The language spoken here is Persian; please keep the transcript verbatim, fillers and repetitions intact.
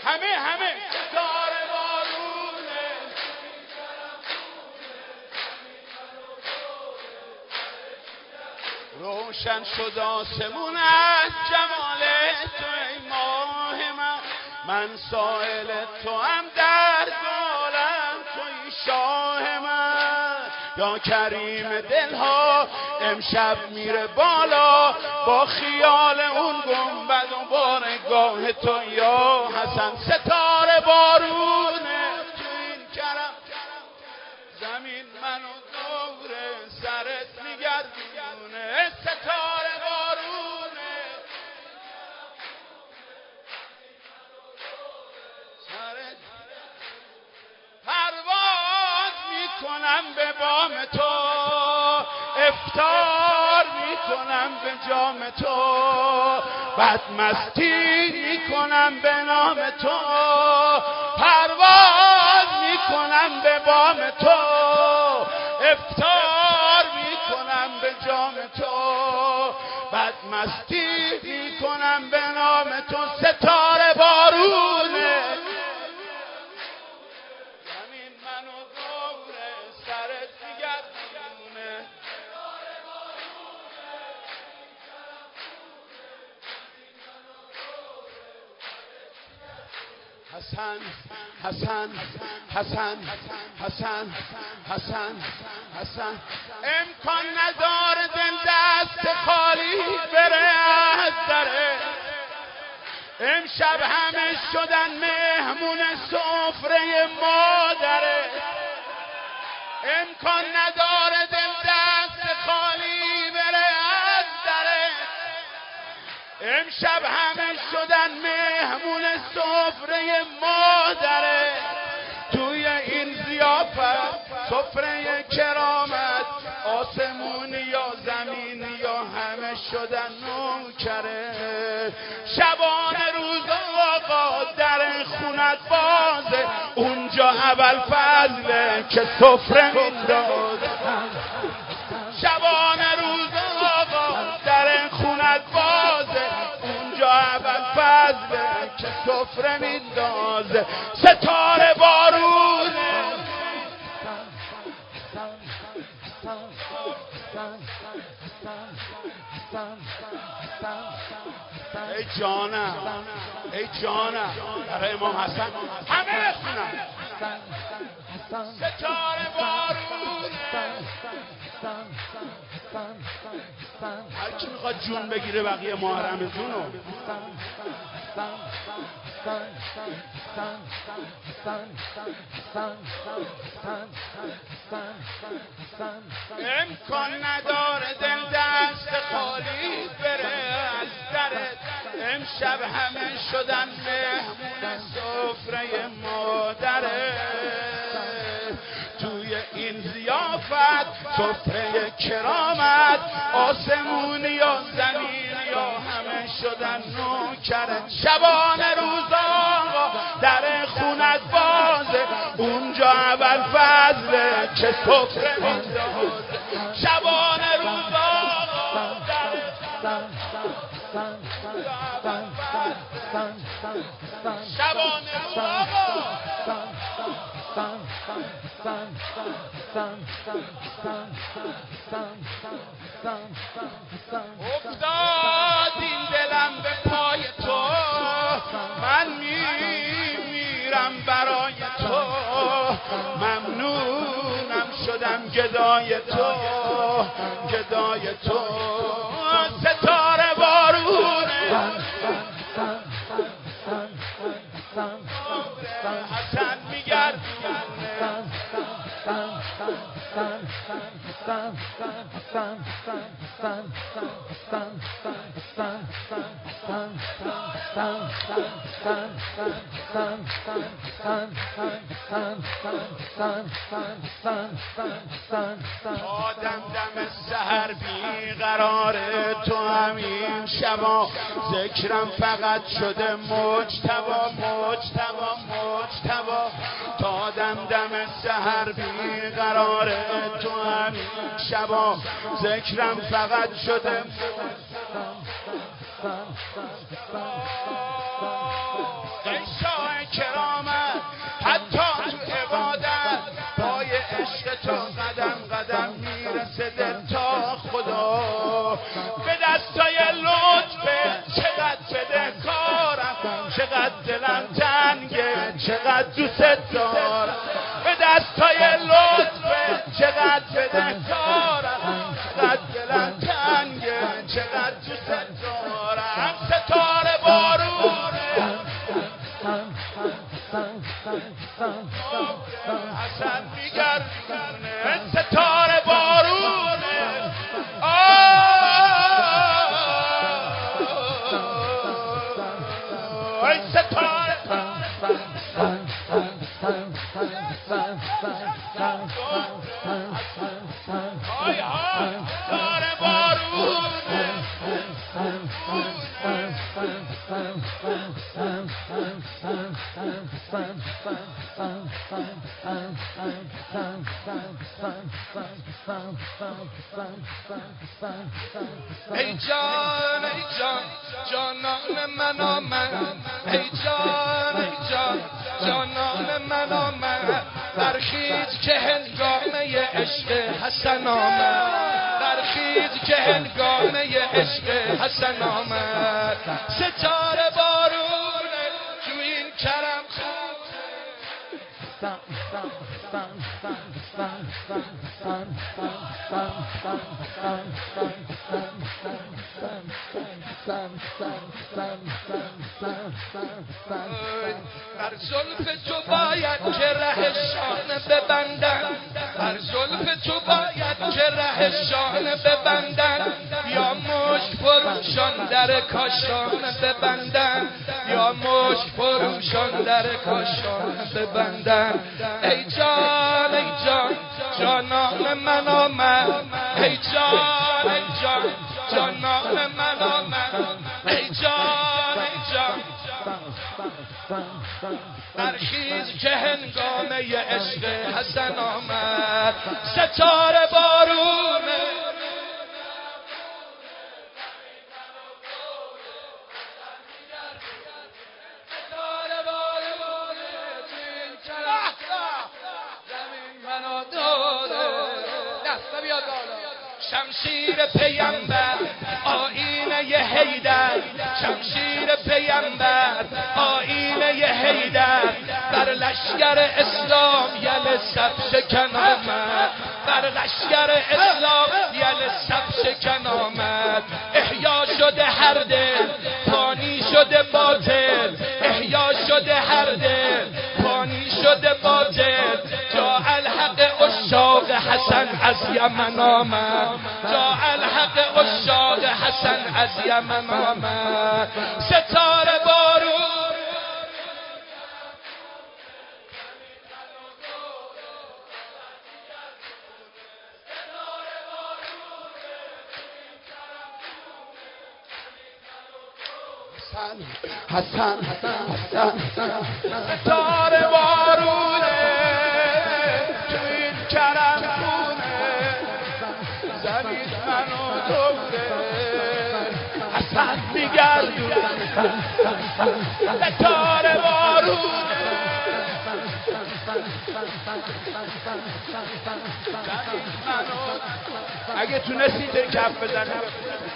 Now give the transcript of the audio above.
همه همه ستاره بارونه روشن شد آسمون از جمال تو ای ماه من من سائل تو هم در عالم توی شاه من یا کریم دلها امشب میره بالا با خیال اون گنبد و بارگاه تو یا حسن ستاره بارونه تو این کرم زمین منو دور سرت میگردونه ستاره بارونه سرت پرواز میکنم به بام تو افطار میکنم به جام تو بدمستی میکنم به نام تو پرواز میکنم به بام تو افطار میکنم به جام تو بدمستی میکنم به نام تو ستاره بارونه زمین منو دوره سرت میگردونه حسن حسن حسن حسن حسن حسن امکان نداره دل دست خالی بره از دره امشب همه شدن مهمون سفره مادره امکان نداره دل دست خالی بره از دره امشب همه شدن مهمون سفره مادره توی این ضیافت سفره کرامت آسمونی یا زمینی یا همه شدن نوکره شبانه روز آقا در خونت بازه اونجا اول فضله که سفره میندازه شبانه روز آقا در خونت بازه اونجا اول فضله که سفره میندازه ستاره بارونه ای جانم ای جانم برای امام حسن همه بخونم ستاره بارونه هر کی میخواد جون بگیره بقیه محرمتونو امکان نداره دل دست خالی بره از درت امشب همه شدن مهمون سفره مادره توی این ضیافت سفره کرامت آسمونی یا زمین یا همه شدن نوکرت شبانه روز آقا در خونت بازه اونجا اول فضله که سفره میندازه شبانه روز آقا در شبانه روز آقا افتاد این دلم به پای تو من میمیرم برای تو ممنونم شدم گدای تو گدای تو ستاره بارونه حسن میگردونه تا دم دم سحر بیقرار تو همین شبا ذکرم فقط شده مجتبا مجتبا مجتبا تا دم دم سحر بیقرار تو همین شبا ذکرم فقط شده ای شاه به دستای لطفه چقدر بده کارم، چقدر دلم تنگه، چقدر دوست دارم. به دستای لطفه چقدر بده کارم، چقدر دلم تنگه، چقدر دوست دارم. ستاره بارونه حسن میگردونه، ستاره بارونه آی ستاره آی آی ستاره بارونه ای جان ای جان جانان من آمد، ای جان ای جان جانان من آمد، برخیز که هنگامه عشق حسن آمد، برخیز که هنگامه عشق حسن آمد. ستاره بارونه تو این کرم بر زلف تو باید که ره شانه ببندن، بر زلف تو باید که ره شانه ببندن، یا مشک فروشان در کاشانه ببندن، یا مشک فروشان در کاشانه ببندن. ای جان ای جان جانان من آمد، ای جان ای جان جانان من آمد، ای جان ای جان برخیز که هنگامه عشق حسن آمد. ستاره بارونه ستاره بارونه چین چرخ زمین منو داده دست بیاد بالا. شمشیر پیامبر آینه حیدر، شمشیر پیامبر آینه حیدر، بر لشگر اسلام یل صف شکن آمد، بر لشگر اسلام یل صف شکن آمد. احیا شده هر دل فانی شده باطل، احیا شده هر دل فانی شده باطل. جا الحق عشاق حسن از یمن آمد، جا الحق عشاق حسن از یمن آمد. ستاره بارون حسن حسن حسن ستاره بارونه تو این کرم خونه، زمین منو دوره حسن میگردونه، ستاره بارونه زمین منو. اگه تونستید کف بزنید